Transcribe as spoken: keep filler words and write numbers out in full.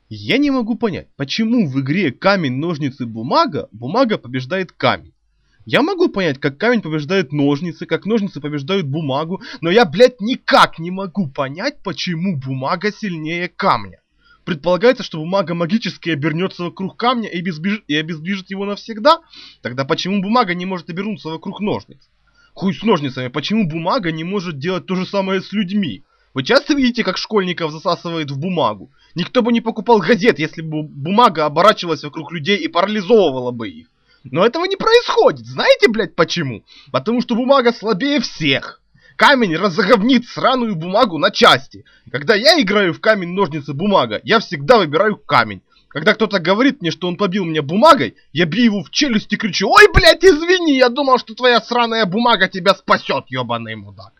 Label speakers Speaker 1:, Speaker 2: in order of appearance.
Speaker 1: Я не могу понять, почему в игре камень, ножницы, бумага, бумага побеждает камень. Я могу понять, как камень побеждает ножницы, как ножницы побеждают бумагу, но я, блядь, никак не могу понять, почему бумага сильнее камня. Предполагается, что бумага магически обернется вокруг камня и, обезбеж... и обездвижит его навсегда? Тогда почему бумага не может обернуться вокруг ножниц? Хуй с ножницами, почему бумага не может делать то же самое с людьми? Вы часто видите, как школьников засасывает в бумагу? Никто бы не покупал газет, если бы бумага оборачивалась вокруг людей и парализовывала бы их. Но этого не происходит. Знаете, блядь, почему? Потому что бумага слабее всех. Камень разговнит сраную бумагу на части. Когда я играю в камень, ножницы, бумага, я всегда выбираю камень. Когда кто-то говорит мне, что он побил меня бумагой, я бью его в челюсть и кричу: «Ой, блядь, извини, я думал, что твоя сраная бумага тебя спасет, ебаный мудак».